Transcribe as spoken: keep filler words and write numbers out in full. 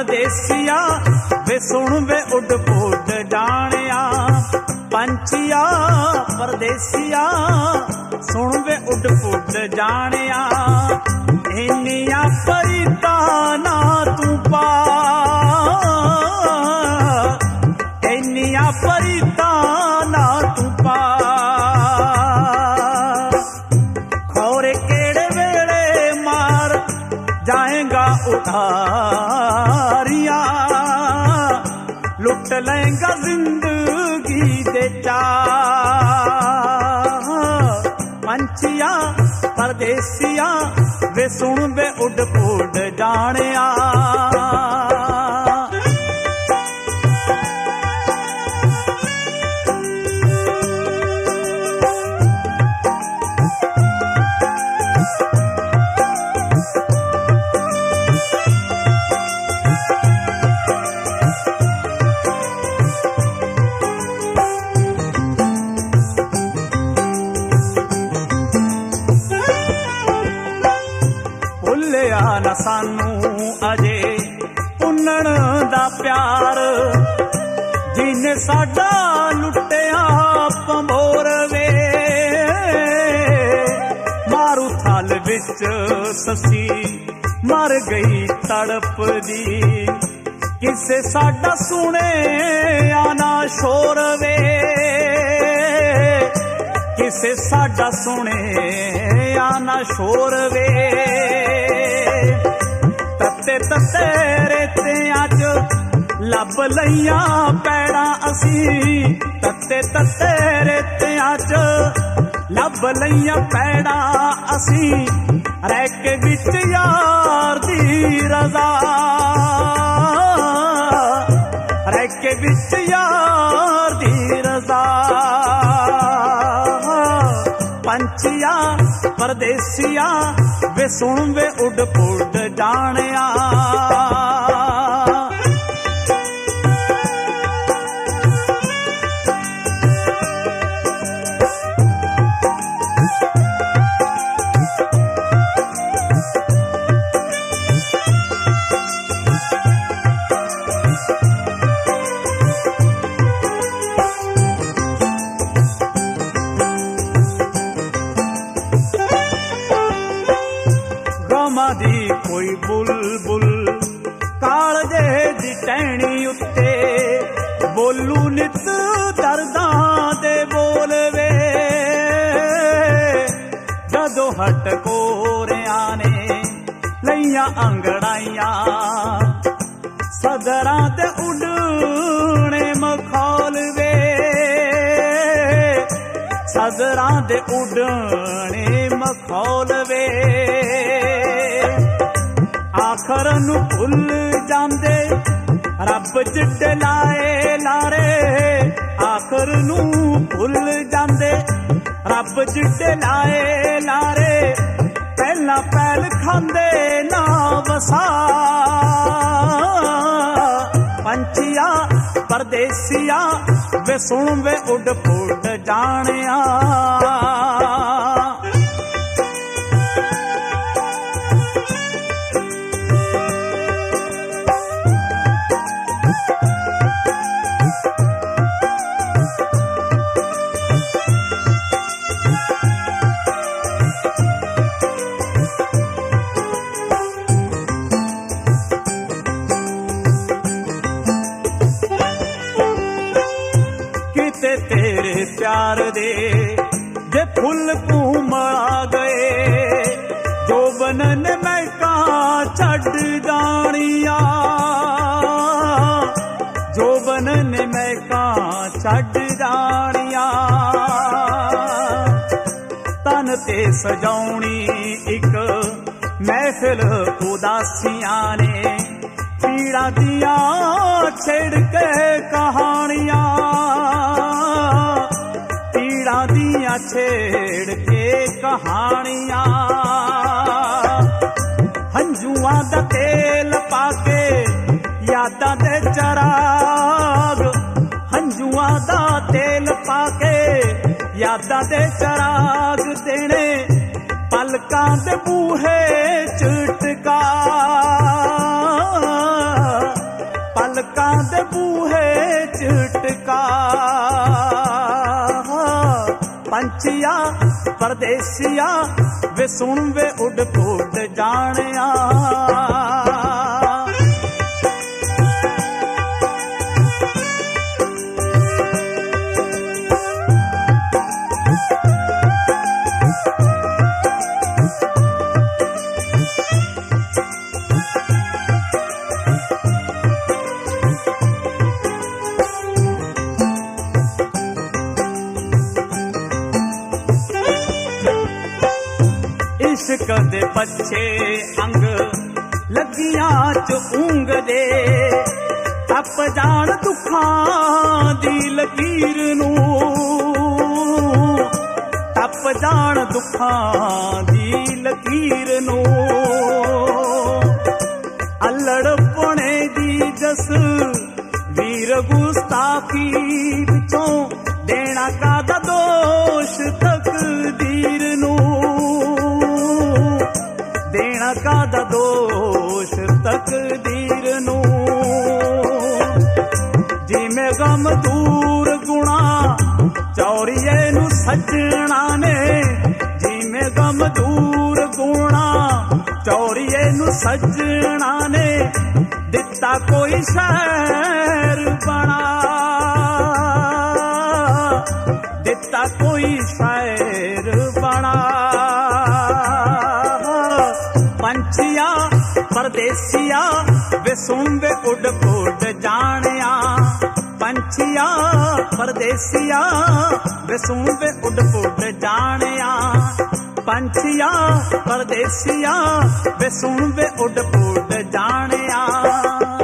परदेसिया वे सुन वे उड पुड जानिया। पंछिया परदेसिया सुन वे उड पुड जानिया। इन्निया परिता ना तू पा, इन्निया परिता ना तू पा। खौरे केड़े वेले मार जाएगा उधारिया, लुट लेगा जिंदगी दे चाह। पंछिया परदेसिया वे सुन वे उड पुड जानिया। न सानू अजे पुन्नण दा प्यार, जिने साडा लुटिया पंबोर वे। मारू थाल विच ससी मर गई तड़प दी, किसे साडा सुने आना शोर वे। किसे साडा सुने आना शोर वे। तत्ते तत्ते रेतियां च लभ लईयां पैड़ा असी। तत्ते तत्ते रेतियां च लभ लईयां पैड़ा असी। रैके विच यार दी रज़ा, रैके विच यार दी रज़ा। पंछिया परदेसिया वे सुन वे उड पुड जानिया। दी कोई बुलबुल कालजे दी टहनी उत्ते, बोलू नित दर्दां दे बोल वे। जदों हट कोरियां ने लईयां अंगड़ाइयां, सदरां ते उडणे मखौल वे। सदरां दे उडणे मखौल वे। आखर नू भुल जांदे रब जिड्डे लाए लारे। आखर नू भुल जांदे रब जिड्डे लाए लारे। पहला पैल खांदे ना वसा। पंछिया परदेसिया वे सुन वे उड पुड जानिया। तेरे प्यार दे जे फुल घूमड़ा गए, जो बनन महका छड़ जानिया। जो बनन महका छड़ जानिया। तन ते सजाउणी एक महफिल उदासियां ने, पीड़ा दिया छेड़ के कहानियां। पीड़ा दिया छेड़ के कहानियां। हंजुआं दा तेल पाके यादां दे चराग। हंजुआं दा तेल पाके यादां दे चराग देने। पलकां दे बूहे च टिका ਲੋਕਾਂ ਦੇ ਬੂਹੇ ਚ ਟਿਕਾ। ਪੰਛੀਆ ਪਰਦੇਸੀਆ ਵੇ ਸੁਣ ਵੇ ਉੱਡ ਪੁੱਡ ਜਾਣਿਆ। इश्क दे पछे अंग लगियां च ऊंघदे, टप जान दुखां दी लकीर नूं, टप जान दुखां दी लकीर नूं। अल्लड़ पुणे दी जस वीर गुस्ताखी विचों देना कादा दोष तकदीर नूं, देना कादा दोष तकदीर नूं। जिमें गम दूर गुणा चौरिए नू सजना ने, जिमें गम दूर गुणा चौरिए नू सजना ने, दिता कोई शहर बना, दिता कोई शायर बना। पंछिया परदेसिया वे सुन वे उड पुड जानिया। पंछिया परदेसिया वे सुन वे उड पुड जानिया। पंछिया परदेसिया वे सुन वे उड पुड जानिया।